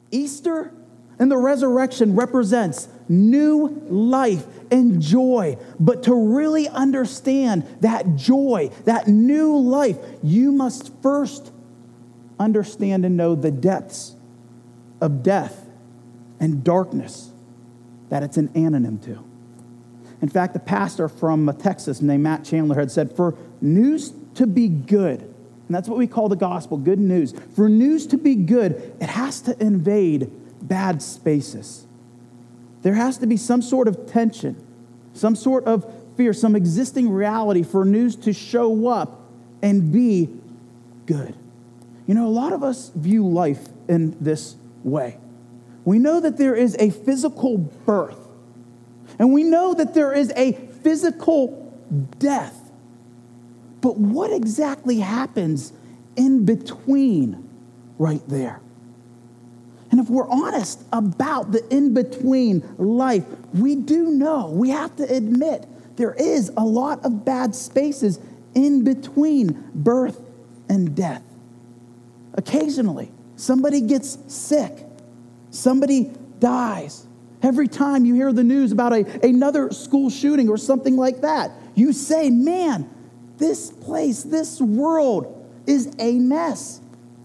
Easter and the resurrection represents new life and joy. But to really understand that joy, that new life, you must first understand and know the depths of death and darkness that it's an anonym to. In fact, a pastor from Texas named Matt Chandler had said, for news to be good, and that's what we call the gospel, good news. For news to be good, it has to invade bad spaces. There has to be some sort of tension, some sort of fear, some existing reality for news to show up and be good. You know, a lot of us view life in this way. We know that there is a physical birth, and we know that there is a physical death. But what exactly happens in between right there? And if we're honest about the in-between life, we do know, we have to admit, there is a lot of bad spaces in between birth and death. Occasionally, somebody gets sick. Somebody dies. Every time you hear the news about another school shooting or something like that, you say, man, this place, this world is a mess.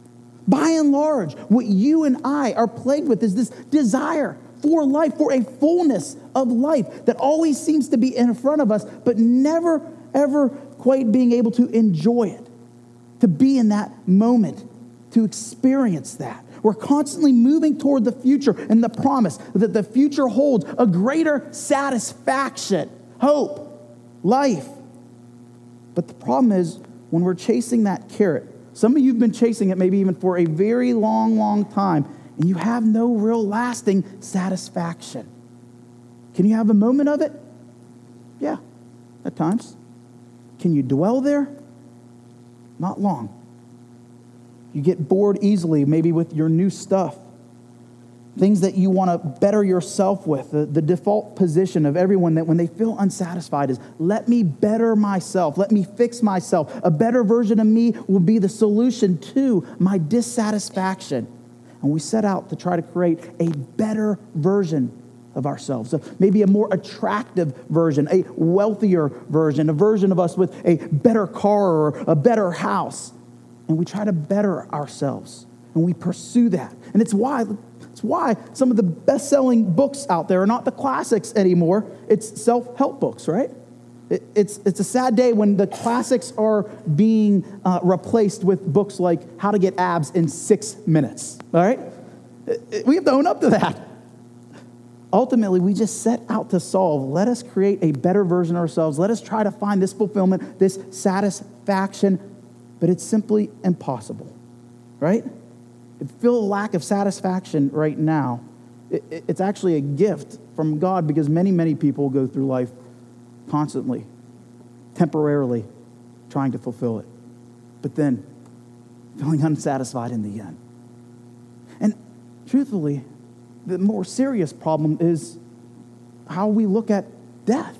By and large, what you and I are plagued with is this desire for life, for a fullness of life that always seems to be in front of us, but never, ever quite being able to enjoy it, to be in that moment, to experience that. We're constantly moving toward the future and the promise that the future holds a greater satisfaction, hope, life. But the problem is when we're chasing that carrot, some of you have been chasing it maybe even for a very long, long time, and you have no real lasting satisfaction. Can you have a moment of it? Yeah, at times. Can you dwell there? Not long. You get bored easily, maybe with your new stuff. Things that you want to better yourself with. The default position of everyone that when they feel unsatisfied is, let me better myself. Let me fix myself. A better version of me will be the solution to my dissatisfaction. And we set out to try to create a better version of ourselves. So maybe a more attractive version, a wealthier version, a version of us with a better car or a better house. And we try to better ourselves. And we pursue that. And it's why some of the best-selling books out there are not the classics anymore. It's self-help books, right? It's a sad day when the classics are being replaced with books like How to Get Abs in 6 Minutes, all right? We have to own up to that. Ultimately, we just set out to solve. Let us create a better version of ourselves. Let us try to find this fulfillment, this satisfaction, but it's simply impossible, right? If you feel a lack of satisfaction right now, it's actually a gift from God because many, many people go through life constantly, temporarily trying to fulfill it, but then feeling unsatisfied in the end. And truthfully, the more serious problem is how we look at death.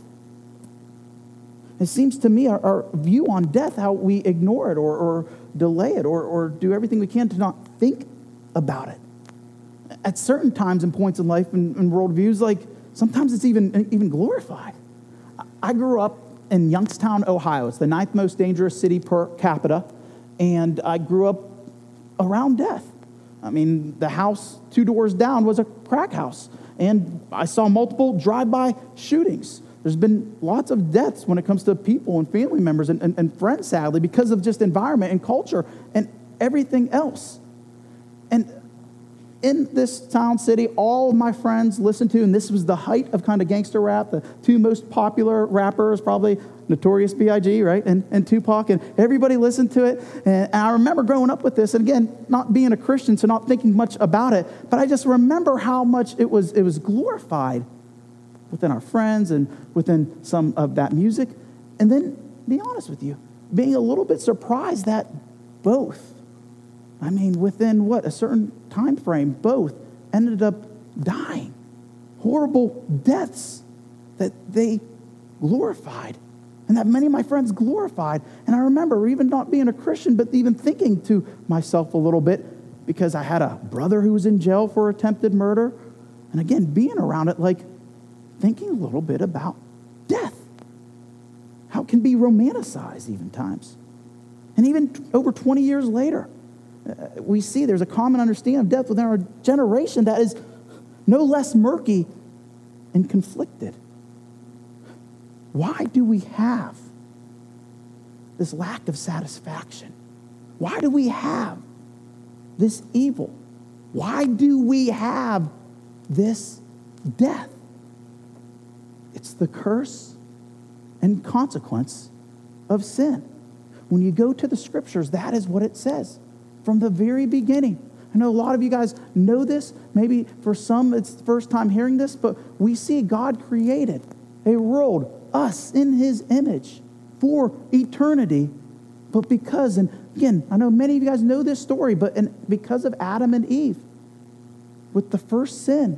It seems to me our view on death, how we ignore it or delay it or do everything we can to not think about it. At certain times and points in life and worldviews, like sometimes it's even glorified. I grew up in Youngstown, Ohio. It's the 9th most dangerous city per capita, and I grew up around death. I mean, the house 2 doors down was a crack house, and I saw multiple drive-by shootings. There's been lots of deaths when it comes to people and family members and friends, sadly, because of just environment and culture and everything else. And in this town, city, all of my friends listened to, and this was the height of kind of gangster rap, the 2 most popular rappers, probably Notorious B.I.G., right, and Tupac, and everybody listened to it. And I remember growing up with this, and again, not being a Christian, so not thinking much about it, but I just remember how much it was glorified within our friends and within some of that music. And then, be honest with you, being a little bit surprised that both, within a certain time frame, both ended up dying. Horrible deaths that they glorified and that many of my friends glorified. And I remember even not being a Christian, but even thinking to myself a little bit, because I had a brother who was in jail for attempted murder. And again, being around it, like thinking a little bit about death. How it can be romanticized even times. And even over 20 years later, we see there's a common understanding of death within our generation that is no less murky and conflicted. Why do we have this lack of satisfaction? Why do we have this evil? Why do we have this death? It's the curse and consequence of sin. When you go to the scriptures, that is what it says from the very beginning. I know a lot of you guys know this. Maybe for some it's the first time hearing this, but we see God created a world, us in his image for eternity. But because, and again, I know many of you guys know this story, but because of Adam and Eve, with the first sin,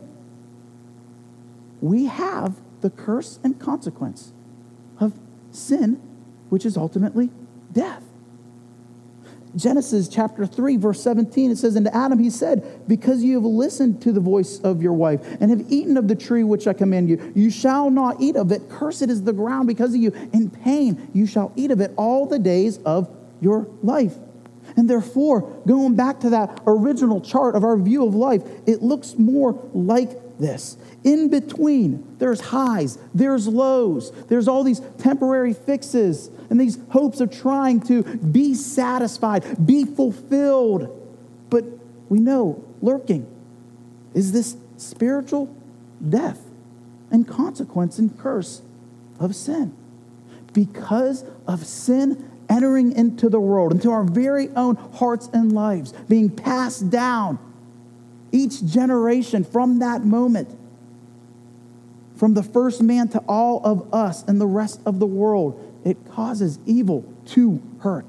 we have the curse and consequence of sin, which is ultimately death. Genesis chapter 3, verse 17, it says, "And to Adam he said, because you have listened to the voice of your wife and have eaten of the tree which I command you, you shall not eat of it. Cursed is the ground because of you. In pain you shall eat of it all the days of your life." And therefore, going back to that original chart of our view of life, it looks more like this. In between, there's highs, there's lows, there's all these temporary fixes and these hopes of trying to be satisfied, be fulfilled. But we know lurking is this spiritual death and consequence and curse of sin. Because of sin entering into the world, into our very own hearts and lives, being passed down each generation from that moment, from the first man to all of us and the rest of the world, it causes evil to hurt.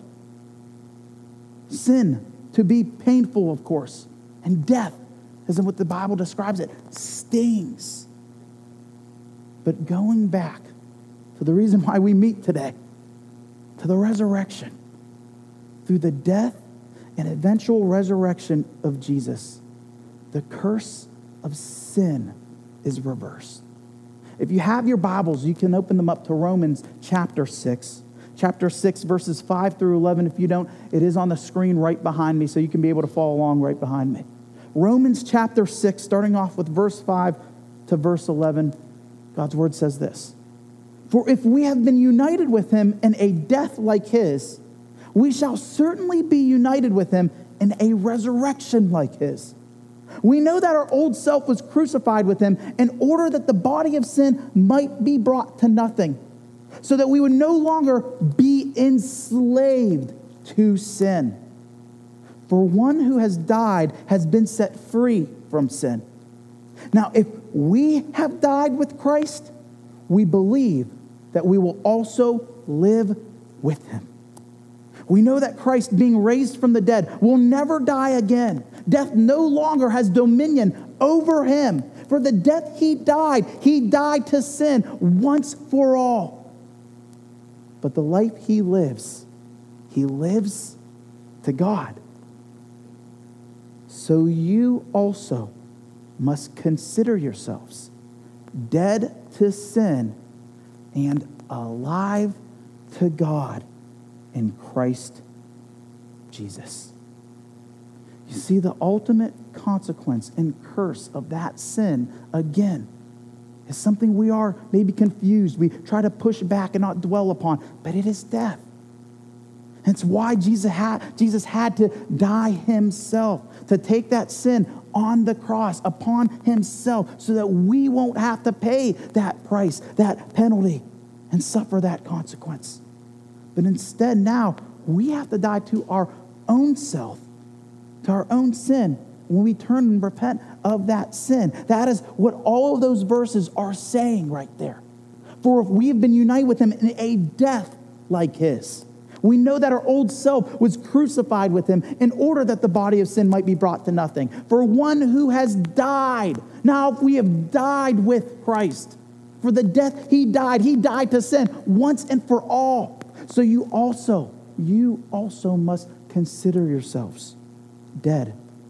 Sin to be painful, of course, and death, as in what the Bible describes it, stings. But going back to the reason why we meet today, to the resurrection, through the death and eventual resurrection of Jesus, the curse of sin is reversed. If you have your Bibles, you can open them up to Romans chapter 6. Chapter 6, verses 5 through 11. If you don't, it is on the screen right behind me, so you can be able to follow along right behind me. Romans chapter 6, starting off with verse 5 to verse 11, God's word says this: "For if we have been united with him in a death like his, we shall certainly be united with him in a resurrection like his. We know that our old self was crucified with him in order that the body of sin might be brought to nothing, so that we would no longer be enslaved to sin. For one who has died has been set free from sin. Now, if we have died with Christ, we believe that we will also live with him. We know that Christ, being raised from the dead, will never die again. Death no longer has dominion over him. For the death he died to sin once for all. But the life he lives to God. So you also must consider yourselves dead to sin and alive to God in Christ Jesus." You see, the ultimate consequence and curse of that sin, again, is something we are maybe confused. We try to push back and not dwell upon, but it is death. It's why Jesus had to die himself, to take that sin on the cross upon himself so that we won't have to pay that price, that penalty, and suffer that consequence. But instead now, we have to die to our own self, to our own sin, when we turn and repent of that sin. That is what all of those verses are saying right there. For if we have been united with him in a death like his, we know that our old self was crucified with him in order that the body of sin might be brought to nothing. For one who has died, now if we have died with Christ, for the death he died to sin once and for all. So you also must consider yourselves dead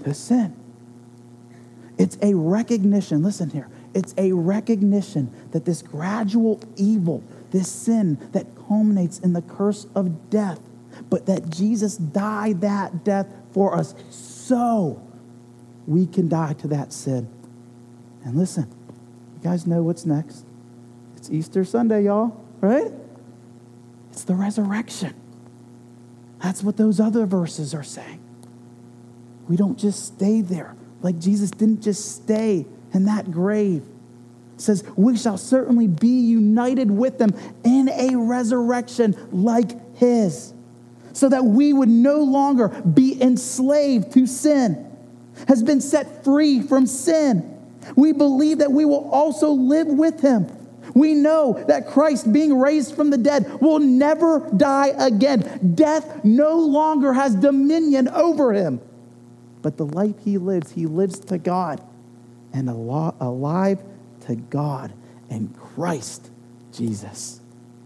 to sin. It's a recognition, listen here, it's a recognition that this gradual evil, this sin that culminates in the curse of death, but that Jesus died that death for us so we can die to that sin. And listen, you guys know what's next. It's Easter Sunday, y'all, right? It's the resurrection. That's what those other verses are saying. We don't just stay there. Like Jesus didn't just stay in that grave. It says, we shall certainly be united with them in a resurrection like his, so that we would no longer be enslaved to sin, has been set free from sin. We believe that we will also live with him. We know that Christ, being raised from the dead, will never die again. Death no longer has dominion over him. But the life he lives to God, and alive to God in Christ Jesus.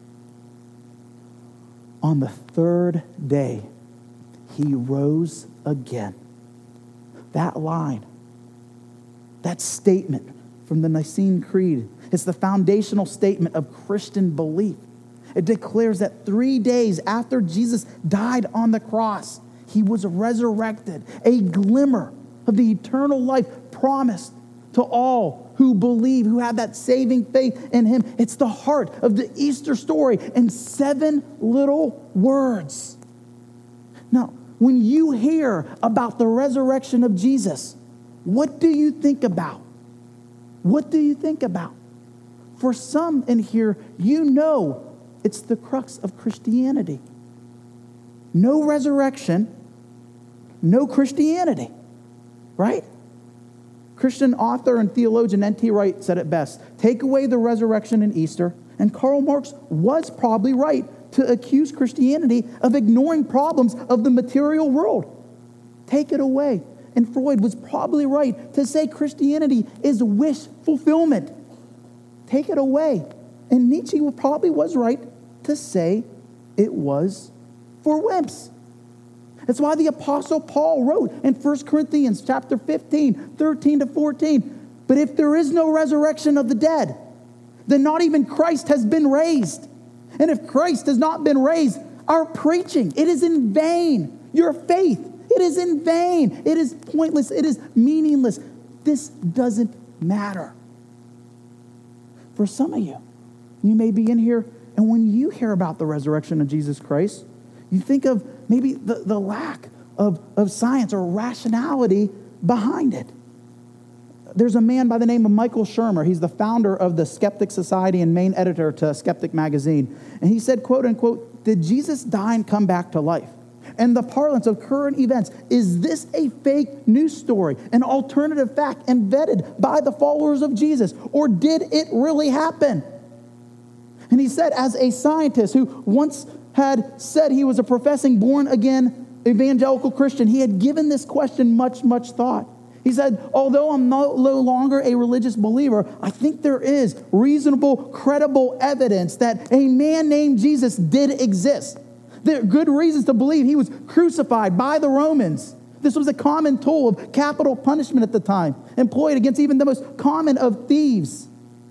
On the third day, he rose again. That line, that statement from the Nicene Creed, it's the foundational statement of Christian belief. It declares that 3 days after Jesus died on the cross, he was resurrected, a glimmer of the eternal life promised to all who believe, who have that saving faith in him. It's the heart of the Easter story in 7 little words. Now, when you hear about the resurrection of Jesus, what do you think about? What do you think about? For some in here, you know it's the crux of Christianity. No resurrection, no Christianity, right? Christian author and theologian N.T. Wright said it best. Take away the resurrection in Easter, and Karl Marx was probably right to accuse Christianity of ignoring problems of the material world. Take it away. And Freud was probably right to say Christianity is wish fulfillment. Take it away. And Nietzsche probably was right to say it was for wimps. That's why the Apostle Paul wrote in 1 Corinthians chapter 15, 13 to 14, but if there is no resurrection of the dead, then not even Christ has been raised. And if Christ has not been raised, our preaching, it is in vain. Your faith, it is in vain. It is pointless. It is meaningless. This doesn't matter. For some of you, you may be in here, and when you hear about the resurrection of Jesus Christ, you think of maybe the lack of science or rationality behind it. There's a man by the name of Michael Shermer. He's the founder of the Skeptic Society and main editor to Skeptic Magazine. And he said, quote unquote, did Jesus die and come back to life? And the parlance of current events, is this a fake news story, an alternative fact and vetted by the followers of Jesus? Or did it really happen? And he said, as a scientist who once had said he was a professing born-again evangelical Christian, he had given this question much, much thought. He said, although I'm no longer a religious believer, I think there is reasonable, credible evidence that a man named Jesus did exist. There are good reasons to believe he was crucified by the Romans. This was a common tool of capital punishment at the time, employed against even the most common of thieves.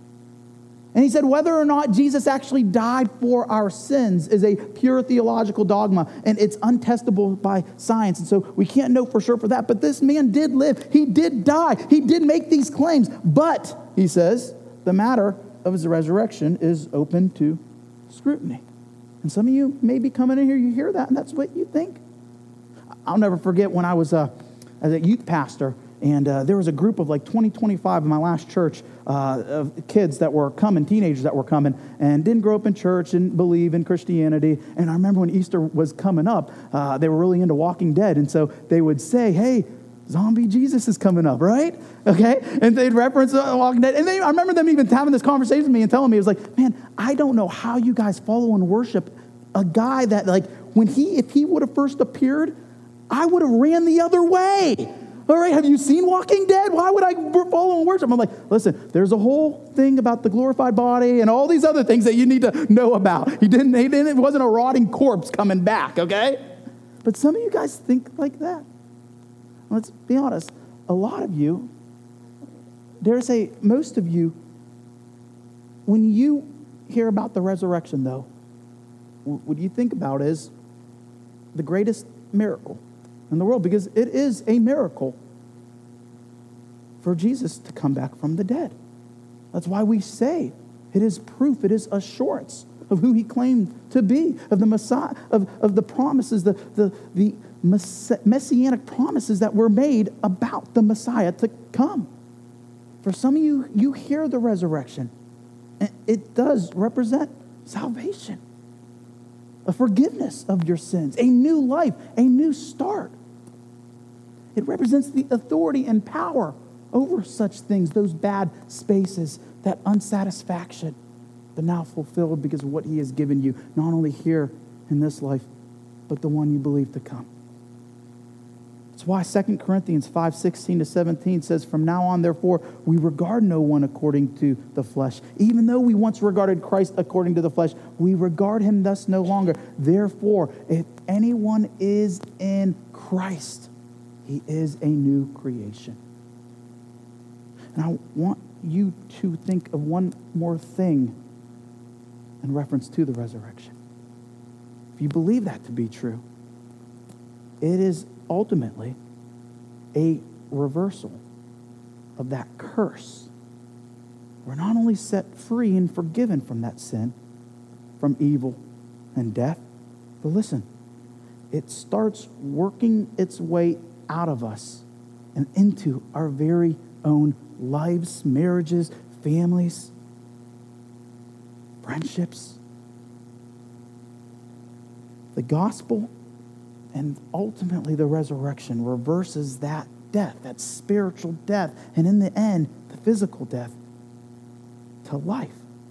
And he said whether or not Jesus actually died for our sins is a pure theological dogma, and it's untestable by science. And so we can't know for sure for that. But this man did live. He did die. He did make these claims. But, he says, the matter of his resurrection is open to scrutiny. And some of you may be coming in here, you hear that, and that's what you think. I'll never forget when I was as a youth pastor, and there was a group of like 25 in my last church of kids that were coming, teenagers that were coming, and didn't grow up in church and believe in Christianity. And I remember when Easter was coming up, they were really into Walking Dead. And so they would say, hey, zombie Jesus is coming up, right? Okay? And they'd reference Walking Dead. And I remember them even having this conversation with me and telling me, it was like, man, I don't know how you guys follow and worship a guy that, like, if he would have first appeared, I would have ran the other way. All right, have you seen Walking Dead? Why would I follow and worship? I'm like, listen, there's a whole thing about the glorified body and all these other things that you need to know about. It wasn't a rotting corpse coming back, okay? But some of you guys think like that. Let's be honest. A lot of you, dare I say, most of you, when you hear about the resurrection, though, what you think about is the greatest miracle in the world, because it is a miracle for Jesus to come back from the dead. That's why we say it is proof, it is assurance of who he claimed to be, of the Messiah, of the promises, the messianic promises that were made about the Messiah to come. For some of you, you hear the resurrection, and it does represent salvation, a forgiveness of your sins, a new life, a new start. It represents the authority and power over such things, those bad spaces, that unsatisfaction, but now fulfilled because of what he has given you, not only here in this life, but the one you believe to come. That's why 2 Corinthians 5:16-17 says, "From now on, therefore, we regard no one according to the flesh. Even though we once regarded Christ according to the flesh, we regard him thus no longer. Therefore, if anyone is in Christ, he is a new creation." And I want you to think of one more thing in reference to the resurrection. If you believe that to be true, it is ultimately a reversal of that curse. We're not only set free and forgiven from that sin, from evil and death, but listen, it starts working its way out of us and into our very own lives, marriages, families, friendships. The gospel and ultimately the resurrection reverses that death, that spiritual death, and in the end, the physical death, to life.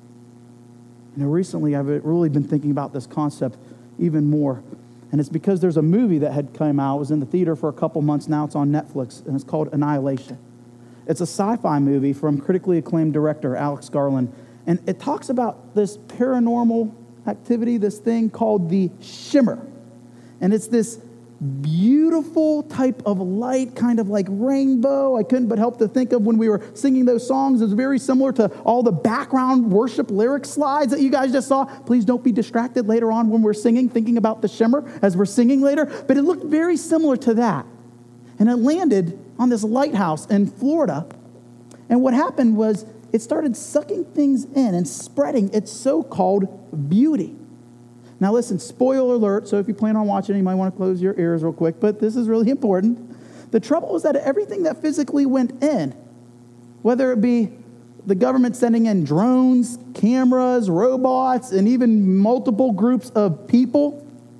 Recently I've really been thinking about this concept even more, and it's because there's a movie that had come out. It was in the theater for a couple months now. It's on Netflix, and it's called Annihilation. It's a sci-fi movie from critically acclaimed director Alex Garland, and it talks about this paranormal activity, this thing called the shimmer. And it's this beautiful type of light, kind of like rainbow. I couldn't but help to think of when we were singing those songs. It's very similar to all the background worship lyric slides that you guys just saw. Please don't be distracted later on when we're singing, thinking about the shimmer as we're singing later. But it looked very similar to that. And it landed on this lighthouse in Florida. And what happened was it started sucking things in and spreading its so-called beauty. Now listen, spoiler alert, so if you plan on watching it, you might want to close your ears real quick, but this is really important. The trouble was that everything that physically went in, whether it be the government sending in drones, cameras, robots, and even multiple groups of people,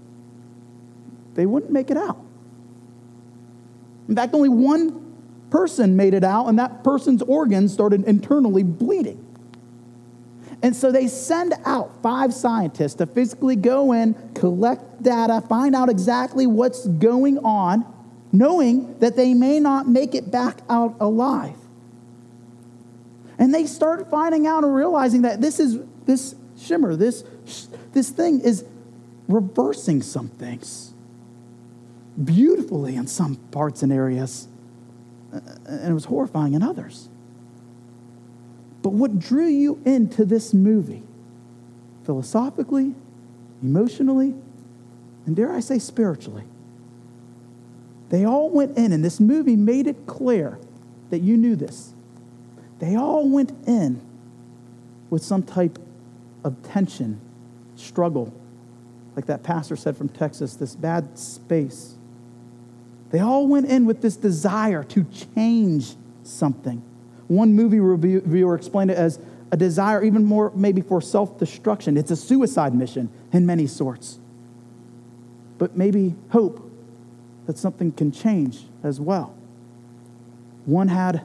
they wouldn't make it out. In fact, only one person made it out, and that person's organs started internally bleeding. And so they send out 5 scientists to physically go in, collect data, find out exactly what's going on, knowing that they may not make it back out alive. And they started finding out and realizing that this shimmer, this thing is reversing some things beautifully in some parts and areas, and it was horrifying in others. But what drew you into this movie, philosophically, emotionally, and dare I say spiritually, they all went in, and this movie made it clear that you knew this. They all went in with some type of tension, struggle, like that pastor said from Texas, this bad space. They all went in with this desire to change something. One movie reviewer explained it as a desire even more maybe for self-destruction. It's a suicide mission in many sorts. But maybe hope that something can change as well. One had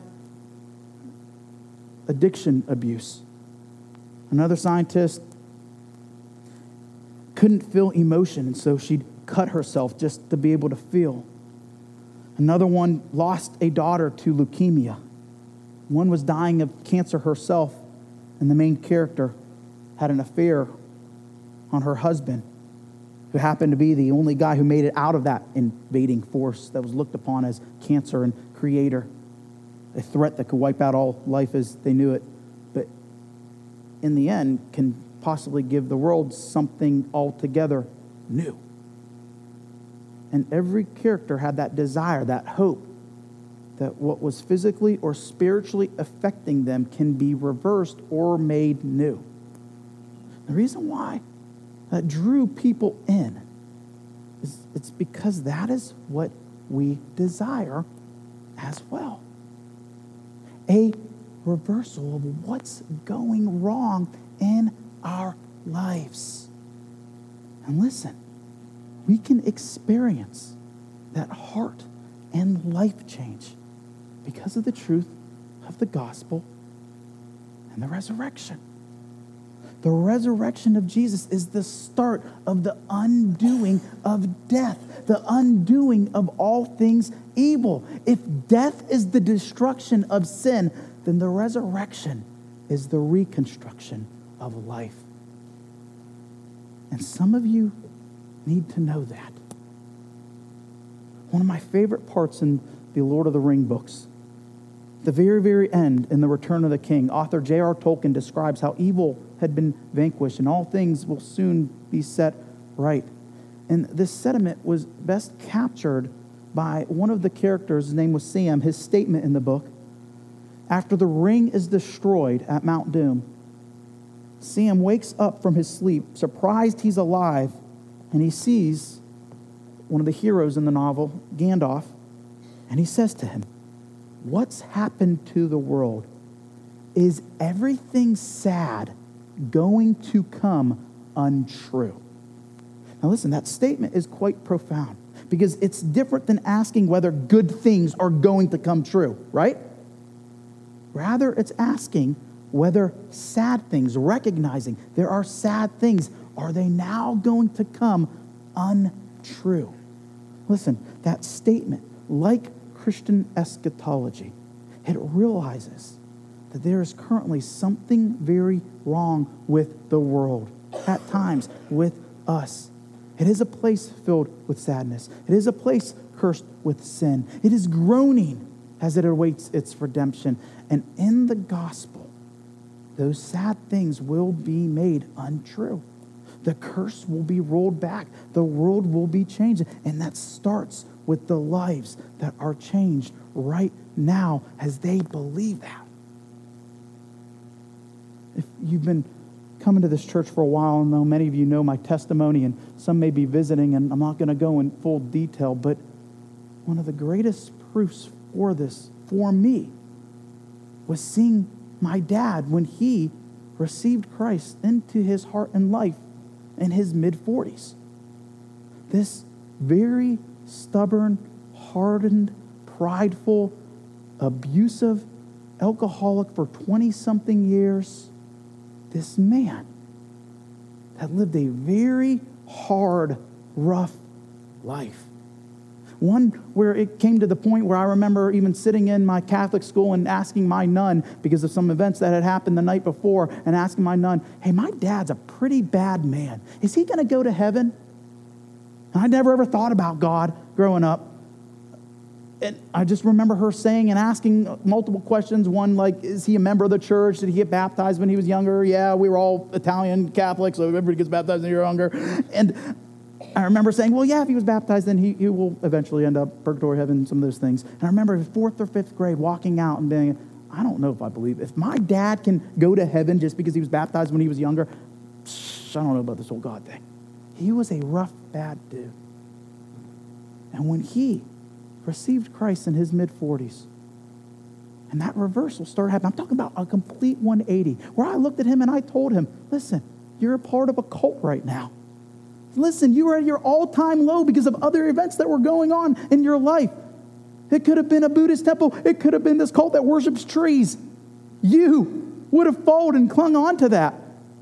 addiction abuse. Another scientist couldn't feel emotion, and so she'd cut herself just to be able to feel. Another one lost a daughter to leukemia. One was dying of cancer herself, and the main character had an affair on her husband. who happened to be the only guy who made it out of that invading force that was looked upon as cancer and creator, a threat that could wipe out all life as they knew it, but in the end can possibly give the world something altogether new. And every character had that desire, that hope, that what was physically or spiritually affecting them can be reversed or made new. The reason why that drew people in is it's because that is what we desire as well. A reversal of what's going wrong in our lives. And listen, we can experience that heart and life change because of the truth of the gospel and the resurrection. The resurrection of Jesus is the start of the undoing of death, the undoing of all things evil. If death is the destruction of sin, then the resurrection is the reconstruction of life. And some of you need to know that. One of my favorite parts in the Lord of the Rings books, the very, very end in The Return of the King, author J.R. Tolkien describes how evil had been vanquished and all things will soon be set right. And this sentiment was best captured by one of the characters, his name was Sam, his statement in the book. After the ring is destroyed at Mount Doom, Sam wakes up from his sleep, surprised he's alive, and he sees one of the heroes in the novel, Gandalf, and he says to him, "What's happened to the world? Is everything sad going to come untrue?" Now listen, that statement is quite profound because it's different than asking whether good things are going to come true, right? Rather, it's asking whether sad things, recognizing there are sad things, are they now going to come untrue? Listen, that statement, like Christian eschatology, it realizes that there is currently something very wrong with the world, at times with us. It is a place filled with sadness. It is a place cursed with sin. It is groaning as it awaits its redemption. And in the gospel, those sad things will be made untrue. The curse will be rolled back. The world will be changed. And that starts with the lives that are changed right now as they believe that. If you've been coming to this church for a while, and though many of you know my testimony, and some may be visiting, and I'm not going to go in full detail, but one of the greatest proofs for this, for me, was seeing my dad when he received Christ into his heart and life in his mid-40s. This very stubborn, hardened, prideful, abusive, alcoholic for 20-something years, this man that lived a very hard, rough life. One where it came to the point where I remember even sitting in my Catholic school and asking my nun, because of some events that had happened the night before, and asking my nun, "Hey, my dad's a pretty bad man. Is he going to go to heaven?" And I never ever thought about God growing up. And I just remember her saying and asking multiple questions. One, like, is he a member of the church? Did he get baptized when he was younger? Yeah, we were all Italian Catholics, so everybody gets baptized when you're younger. And I remember saying, well, yeah, if he was baptized, then he will eventually end up purgatory, heaven, some of those things. And I remember in 4th or 5th grade walking out and being, I don't know if I believe. If my dad can go to heaven just because he was baptized when he was younger, I don't know about this whole God thing. He was a rough, bad dude. And when he received Christ in his mid-40s, and that reversal started happening, I'm talking about a complete 180, where I looked at him and I told him, listen, you're a part of a cult right now. Listen, you are at your all-time low because of other events that were going on in your life. It could have been a Buddhist temple. It could have been this cult that worships trees. You would have followed and clung on to that.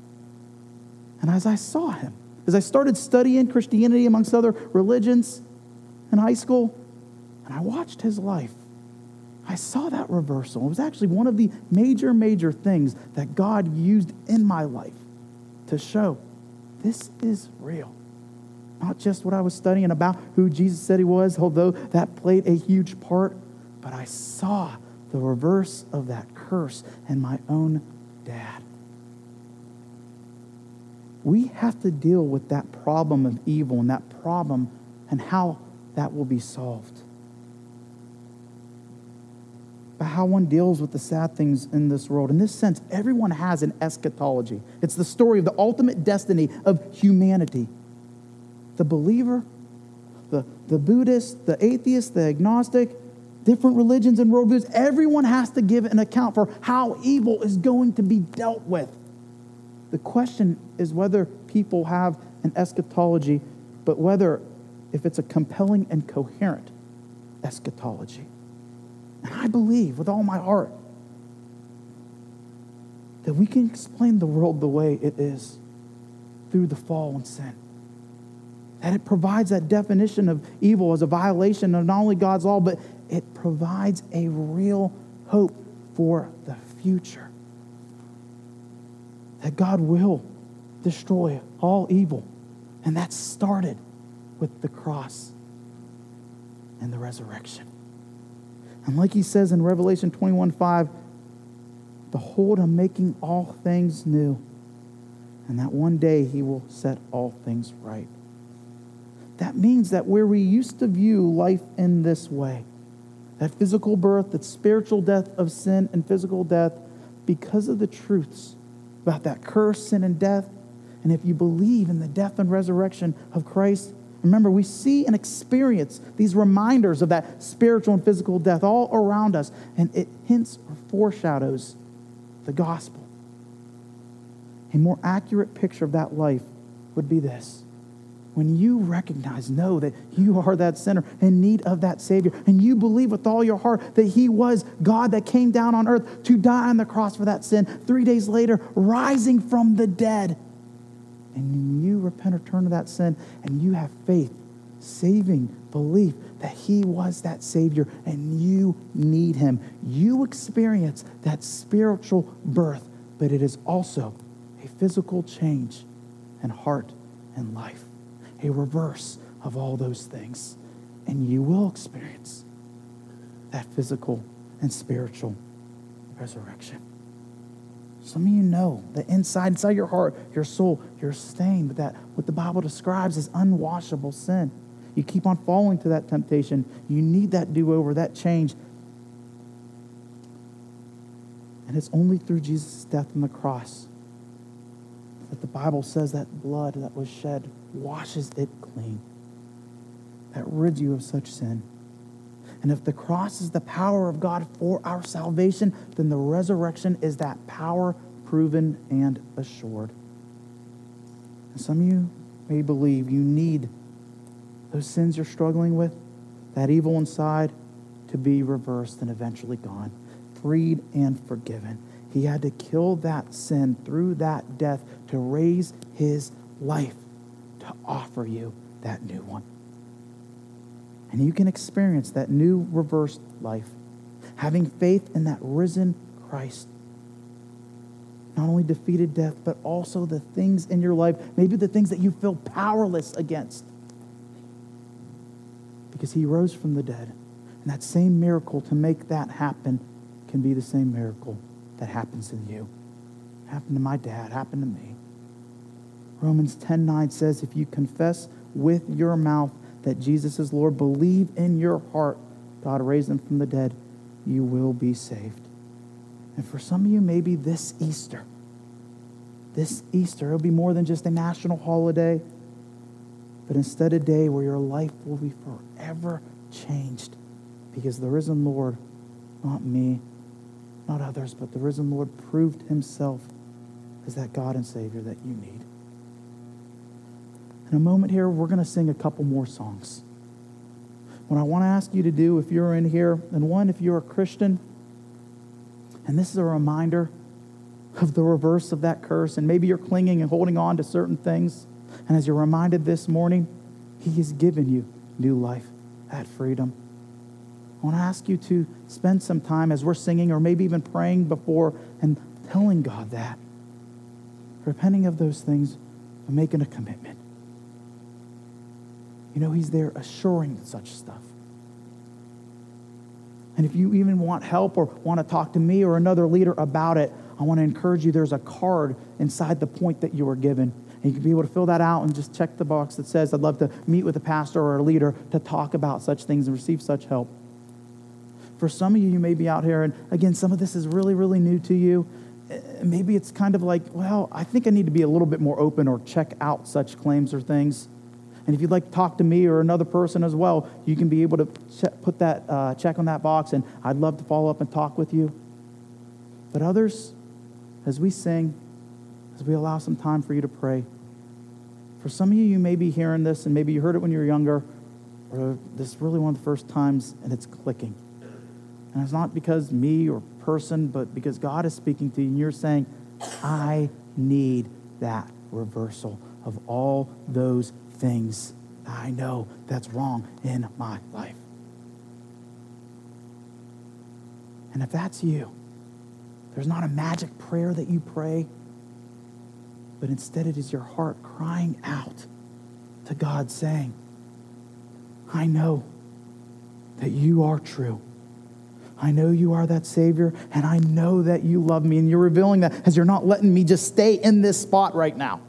And as I saw him, as I started studying Christianity amongst other religions in high school, and I watched his life, I saw that reversal. It was actually one of the major things that God used in my life to show this is real. Not just what I was studying about who Jesus said he was, although that played a huge part, but I saw the reverse of that curse in my own dad. We have to deal with that problem of evil and that problem and how that will be solved. But how one deals with the sad things in this world. In this sense, everyone has an eschatology. It's the story of the ultimate destiny of humanity. The believer, the Buddhist, the atheist, the agnostic, different religions and worldviews, everyone has to give an account for how evil is going to be dealt with. The question is whether people have an eschatology, but whether if it's a compelling and coherent eschatology. And I believe with all my heart that we can explain the world the way it is through the fall and sin. That it provides that definition of evil as a violation of not only God's law, but it provides a real hope for the future. That God will destroy all evil. And that started with the cross and the resurrection. And like he says in Revelation 21:5, behold, I'm making all things new. And that one day he will set all things right. That means that where we used to view life in this way, that physical birth, that spiritual death of sin and physical death, because of the truths about that curse, sin, and death, and if you believe in the death and resurrection of Christ, remember, we see and experience these reminders of that spiritual and physical death all around us, and it hints or foreshadows the gospel. A more accurate picture of that life would be this. When you know that you are that sinner in need of that Savior, and you believe with all your heart that he was God that came down on earth to die on the cross for that sin, 3 days later, rising from the dead, and you repent or turn to that sin, and you have faith, saving belief that he was that Savior, and you need him. You experience that spiritual birth, but it is also a physical change in heart and life. A reverse of all those things. And you will experience that physical and spiritual resurrection. Some of you know that inside your heart, your soul, you're stained with that, what the Bible describes as unwashable sin. You keep on falling to that temptation. You need that do-over, that change. And it's only through Jesus' death on the cross that the Bible says that blood that was shed washes it clean, that rids you of such sin. And if the cross is the power of God for our salvation, then the resurrection is that power proven and assured. And some of you may believe you need those sins you're struggling with, that evil inside, to be reversed and eventually gone, freed and forgiven. He had to kill that sin through that death to raise his life, to offer you that new one. And you can experience that new reversed life, having faith in that risen Christ. Not only defeated death, but also the things in your life, maybe the things that you feel powerless against. Because he rose from the dead. And that same miracle to make that happen can be the same miracle that happens in you. Happened to my dad, happened to me. Romans 10:9 says, if you confess with your mouth that Jesus is Lord, believe in your heart God raised him from the dead, you will be saved. And for some of you, maybe this Easter, it'll be more than just a national holiday, but instead a day where your life will be forever changed, because the risen Lord, not me, not others, but the risen Lord proved himself as that God and Savior that you need. In a moment here, we're going to sing a couple more songs. What I want to ask you to do, if you're in here, and one, if you're a Christian, and this is a reminder of the reverse of that curse, and maybe you're clinging and holding on to certain things, and as you're reminded this morning, he has given you new life, that freedom. I want to ask you to spend some time as we're singing, or maybe even praying before, and telling God that, repenting of those things, and making a commitment. He's there assuring such stuff. And if you even want help or want to talk to me or another leader about it, I want to encourage you, there's a card inside the point that you were given. And you can be able to fill that out and just check the box that says, I'd love to meet with a pastor or a leader to talk about such things and receive such help. For some of you, you may be out here, and again, some of this is really, really new to you. Maybe it's kind of like, well, I think I need to be a little bit more open or check out such claims or things. And if you'd like to talk to me or another person as well, you can be able to put that check on that box, and I'd love to follow up and talk with you. But others, as we sing, as we allow some time for you to pray, for some of you, you may be hearing this, and maybe you heard it when you were younger, or this is really one of the first times, and it's clicking. And it's not because me or person, but because God is speaking to you, and you're saying, I need that reversal of all those things I know that's wrong in my life. And if that's you, there's not a magic prayer that you pray, but instead it is your heart crying out to God saying, I know that you are true. I know you are that Savior, and I know that you love me, and you're revealing that as you're not letting me just stay in this spot right now.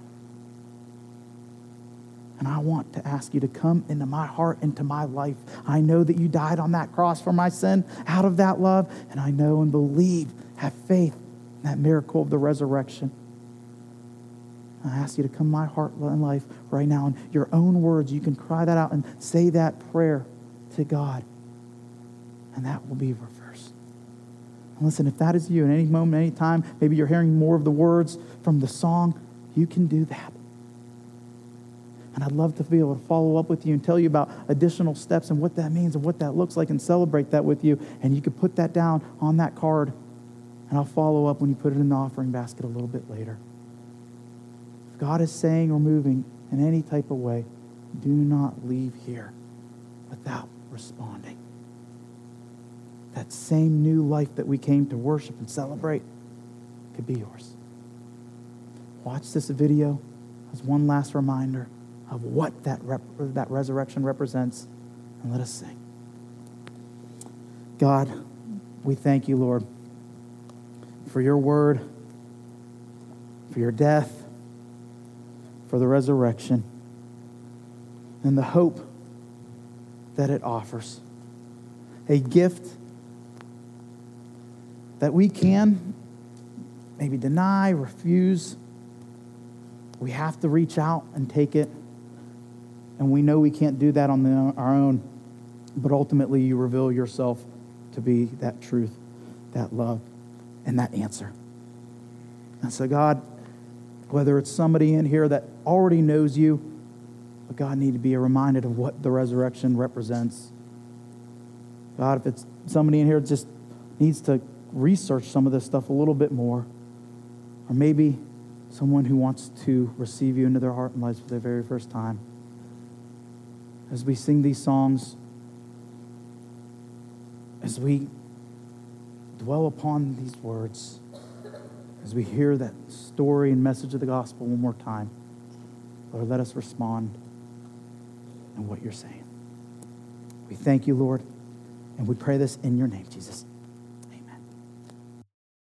And I want to ask you to come into my heart, into my life. I know that you died on that cross for my sin out of that love, and I know and believe, have faith in that miracle of the resurrection. I ask you to come to my heart and life right now. In your own words, you can cry that out and say that prayer to God, and that will be reversed. And listen, if that is you, at any moment, any time, maybe you're hearing more of the words from the song, you can do that. And I'd love to be able to follow up with you and tell you about additional steps and what that means and what that looks like and celebrate that with you. And you can put that down on that card, and I'll follow up when you put it in the offering basket a little bit later. If God is saying or moving in any type of way, do not leave here without responding. That same new life that we came to worship and celebrate could be yours. Watch this video as one last reminder of what that resurrection represents, and let us sing. God, we thank you, Lord, for your word, for your death, for the resurrection, and the hope that it offers. A gift that we can maybe deny, refuse. We have to reach out and take it. And we know we can't do that on our own. But ultimately, you reveal yourself to be that truth, that love, and that answer. And so, God, whether it's somebody in here that already knows you, but God, need to be reminded of what the resurrection represents. God, if it's somebody in here that just needs to research some of this stuff a little bit more, or maybe someone who wants to receive you into their heart and lives for the very first time. As we sing these songs, as we dwell upon these words, as we hear that story and message of the gospel one more time, Lord, let us respond in what you're saying. We thank you, Lord, and we pray this in your name, Jesus.